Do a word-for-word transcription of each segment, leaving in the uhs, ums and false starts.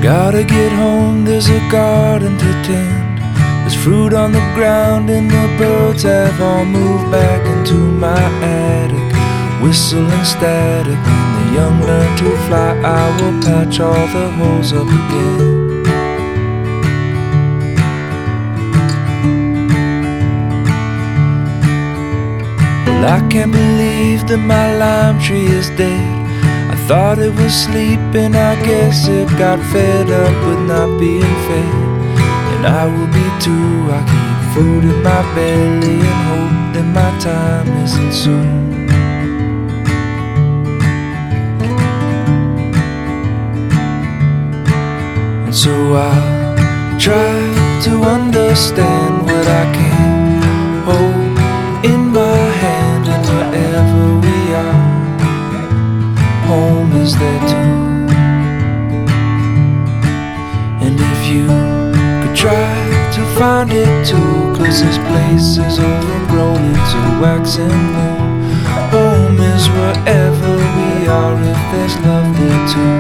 Gotta get home, there's a garden to tend. There's fruit on the ground and the birds have all moved back into my attic. Whistling static, when the young learn to fly, I will patch all the holes up again. Well, I can't believe that my lime tree is dead. I thought it was sleeping, I guess it got fed up with not being fed. And I will be too, I keep food in my belly and hope that my time isn't soon. And so I'll try to understand what I can hold in my hand, and wherever we are, home is there too. And if you could try to find it too, 'cause this place is overgrown into wax and wool. Home is wherever we are, if there's love there too.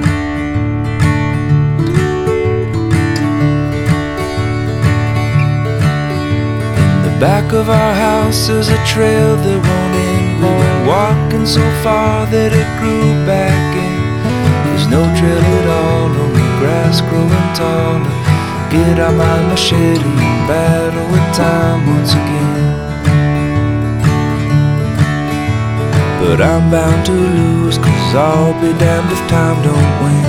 In the back of our house is a trail that won't end. We've been walking so far that it grew back in. There's no trail at all, only grass growing taller. Get out my machete and battle with time once again. But I'm bound to lose, 'cause I'll be damned if time don't win.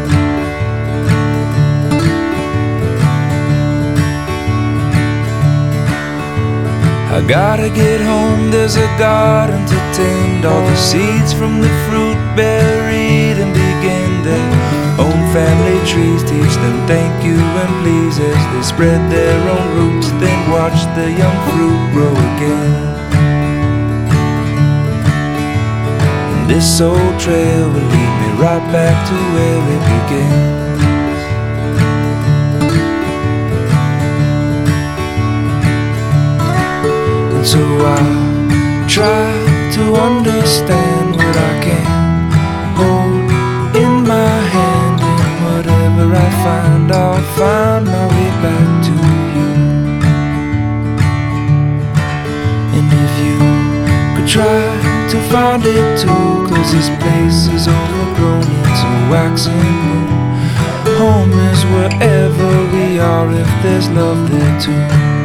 I gotta get home, there's a garden to tend. All the seeds from the fruit buried and begin their own family trees. Teach them thank you and please as they spread their own roots. Then watch the young fruit grow again. And this old trail will lead me right back to where it began. So I'll try to understand what I can hold in my hand, and whatever I find, I'll find my way back to you. And if you could try to find it too, 'cause this place is overgrown into wax and wool. Home is wherever we are, if there's love there too.